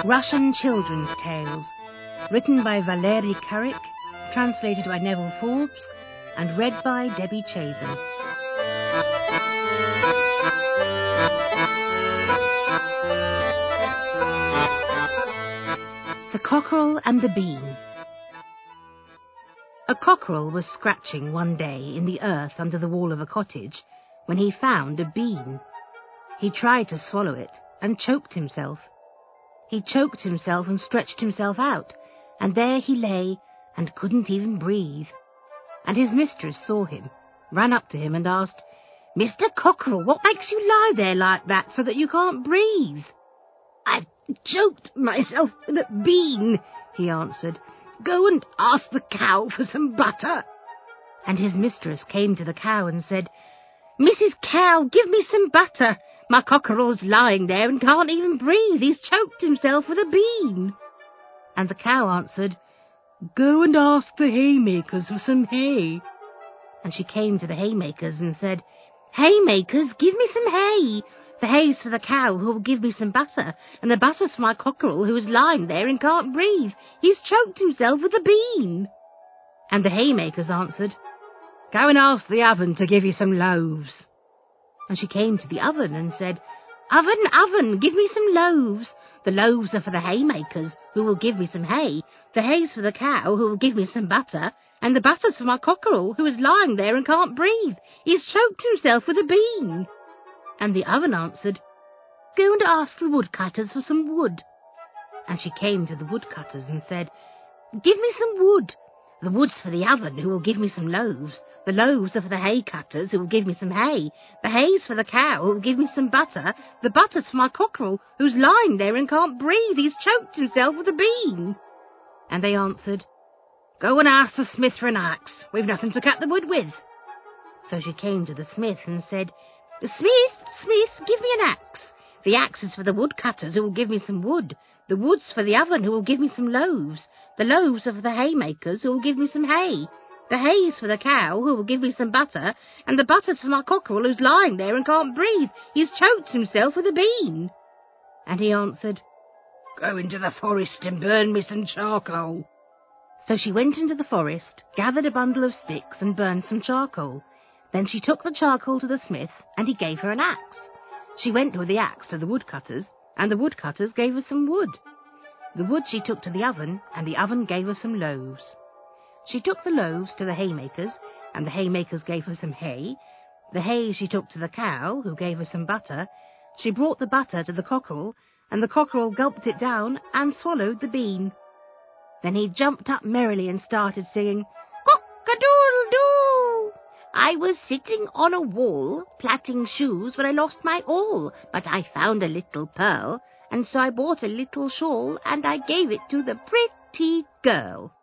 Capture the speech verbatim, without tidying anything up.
Russian Children's Tales, written by Valery Carrick, translated by Neville Forbes, and read by Debbie Chazen. The Cockerel and the Bean. A cockerel was scratching one day in the earth under the wall of a cottage when he found a bean. He tried to swallow it and choked himself. He choked himself and stretched himself out, and there he lay and couldn't even breathe. And his mistress saw him, ran up to him and asked, "Mister Cockerel, what makes you lie there like that so that you can't breathe?" "I've choked myself with a bean," he answered. "Go and ask the cow for some butter." And his mistress came to the cow and said, "Missus Cow, give me some butter. My cockerel's lying there and can't even breathe. He's choked himself with a bean." And the cow answered, "Go and ask the haymakers for some hay." And she came to the haymakers and said, "Haymakers, give me some hay. The hay's for the cow who will give me some butter, and the butter's for my cockerel who is lying there and can't breathe. He's choked himself with a bean." And the haymakers answered, "Go and ask the oven to give you some loaves." And she came to the oven and said, "Oven, oven, give me some loaves. The loaves are for the haymakers who will give me some hay. The hay's for the cow who will give me some butter, and the butter's for my cockerel who is lying there and can't breathe. He's choked himself with a bean." And the oven answered, "Go and ask the woodcutters for some wood." And she came to the woodcutters and said, "Give me some wood. The wood's for the oven who will give me some loaves. The loaves are for the hay cutters who will give me some hay. The hay's for the cow who will give me some butter. The butter's for my cockerel who's lying there and can't breathe. He's choked himself with a bean." And they answered, "Go and ask the smith for an axe. We've nothing to cut the wood with." So she came to the smith and said, "Smith, Smith, give me an axe. The axe is for the woodcutters who will give me some wood. The wood's for the oven who will give me some loaves. The loaves are for the haymakers who will give me some hay. The hay's for the cow who will give me some butter, and the butter's for my cockerel who's lying there and can't breathe. He's choked himself with a bean." And he answered, "Go into the forest and burn me some charcoal." So she went into the forest, gathered a bundle of sticks and burned some charcoal. Then she took the charcoal to the smith, and he gave her an axe. She went with the axe to the woodcutters, and the woodcutters gave her some wood. The wood she took to the oven, and the oven gave her some loaves. She took the loaves to the haymakers, and the haymakers gave her some hay. The hay she took to the cow, who gave her some butter. She brought the butter to the cockerel, and the cockerel gulped it down and swallowed the bean. Then he jumped up merrily and started singing, "Cock-a-doodle-doo! I was sitting on a wall, plaiting shoes, when I lost my all. But I found a little pearl, and so I bought a little shawl, and I gave it to the pretty girl."